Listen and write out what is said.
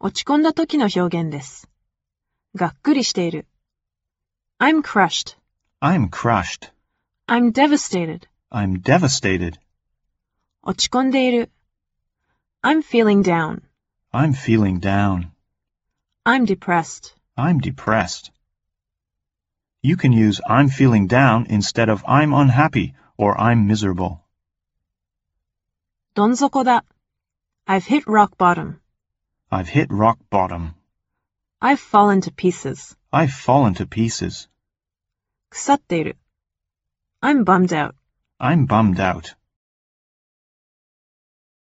落ち込んだ時の表現です。がっくりしている。I'm crushed. I'm crushed. I'm devastated. I'm devastated. 落ち込んでいる。I'm feeling down. I'm feeling down. I'm depressed. I'm depressed. You can use I'm feeling down instead of I'm unhappy or I'm miserable. どん底だ。I've hit rock bottom. I've hit rock bottom. I've fallen to pieces. I've fallen to pieces. 腐っている。I'm bummed out. I'm bummed out.